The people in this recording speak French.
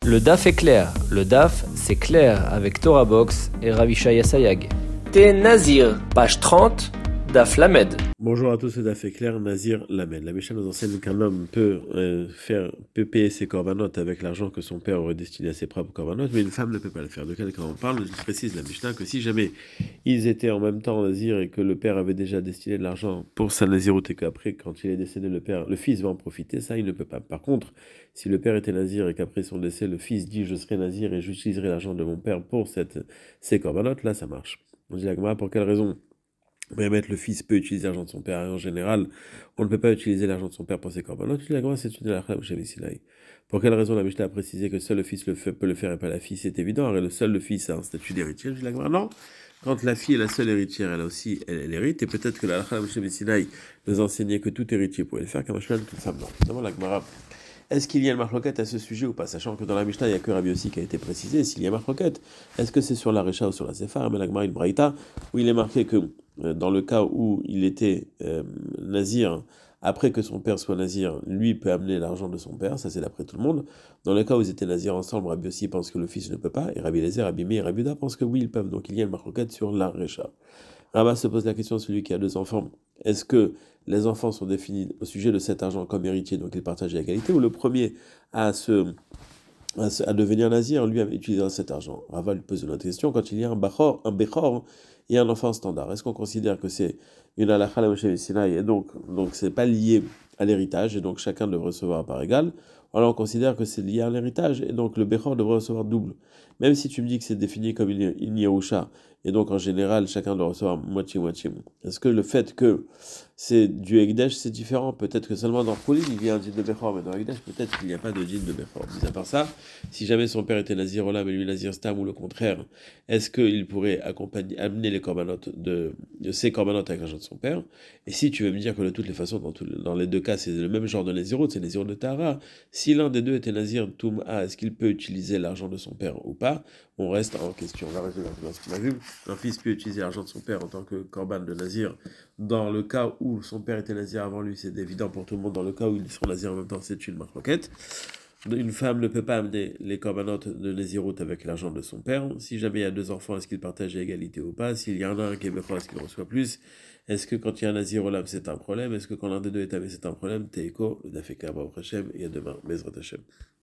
Le DAF est clair. Le DAF, c'est clair avec Torah Box et Ravishaya Sayag. T'es Nazir, page 30, DAF Lamed. Bonjour à tous, c'est DAF clair, Nazir Lamed. La Mishnah nous enseigne qu'un homme peut payer ses corbanotes avec l'argent que son père aurait destiné à ses propres corbanotes, mais une femme ne peut pas le faire. De quel cas on parle? Je précise la Mishnah que si jamais ils étaient en même temps Nazir et que le père avait déjà destiné de l'argent pour sa Naziroute et qu'après, quand il est décédé, le fils va en profiter, ça il ne peut pas. Par contre, si le père était Nazir et qu'après son décès, le fils dit je serai Nazir et j'utiliserai l'argent de mon père pour ces corbanotes, là ça marche. On dit la Gemara, pour quelle raison? Le fils peut utiliser l'argent de son père. Et en général, on ne peut pas utiliser l'argent de son père pour ses corbanotes. La Gemara, c'est une halakha chez Messilaï. Pour quelle raison la Mishnah a précisé que seul le fils peut le faire et pas la fille? C'est évident. Le fils a un statut d'héritier. Je dis la Gemara, non. Quand la fille est la seule héritière, elle hérite. Et peut-être que la halakha chez Messilaï nous enseignait que tout héritier pouvait le faire, comme Machlan, toute femme, non. Évidemment, la Gemara. Est-ce qu'il y a une marloquette à ce sujet ou pas? Sachant que dans la Mishnah, il n'y a que Rabbi Yossi qui a été précisé. S'il y a marloquette, est-ce que c'est sur la Recha ou sur la Sephar? Mais la Gemara, une braïta, où il est marqué que dans le cas où il était nazir, après que son père soit nazir, lui peut amener l'argent de son père, ça c'est d'après tout le monde. Dans le cas où ils étaient nazirs ensemble, Rabbi Yossi pense que le fils ne peut pas, et Rabbi Eliezer, Rabbi Meir et Rabbi Yehuda pensent que oui, ils peuvent. Donc il y a une marloquette sur la Recha. Rabbah se pose la question, celui qui a deux enfants, est-ce que les enfants sont définis au sujet de cet argent comme héritier, donc ils partagent à égalité, ou le premier à devenir nazir, lui utilisera cet argent? Rava lui pose une autre question, quand il y a un bechor et un enfant standard, est-ce qu'on considère que c'est une halakha la Moshe Sinaï et donc c'est pas lié à l'héritage, et donc chacun devrait recevoir à part égale? Alors on considère que c'est lié à l'héritage, et donc le bechor devrait recevoir double. Même si tu me dis que c'est défini comme une Yerusha, et donc en général chacun doit recevoir moitié-moitié. Est-ce que le fait que c'est du Ekdesh, c'est différent? Peut-être que seulement dans Poulin, il y a un dîne de Bechor, mais dans Ekdesh, peut-être qu'il n'y a pas de dîne de Bechor. Mis à part ça, si jamais son père était Nazir Olam et lui Nazir Stam, ou le contraire, est-ce qu'il pourrait amener les corbanotes de ses corbanotes avec l'argent de son père? Et si tu veux me dire que de toutes les façons, dans les deux cas, c'est le même genre de Nazirut, c'est Nazirut de Tahara, si l'un des deux était Nazir Toum'a, est-ce qu'il peut utiliser l'argent de son père ou pas? On reste en question. On va résoudre ce qu'on a vu. Un fils peut utiliser l'argent de son père en tant que corban de Nazir. Dans le cas où son père était Nazir avant lui, c'est évident pour tout le monde. Dans le cas où ils sont Nazir en même temps, c'est une marloquette. Une femme ne peut pas amener les corbanotes de Naziroute avec l'argent de son père. Si jamais il y a deux enfants, est-ce qu'ils partagent à égalité ou pas? S'il y en a un qui est Bechor, est-ce qu'il reçoit plus? Est-ce que quand il y a un Nazir Olam, c'est un problème? Est-ce que quand l'un des deux est Tamé, c'est un problème? Teiko, le Dafeka, Baruch Hashem, et à demain, Bezrat Hashem.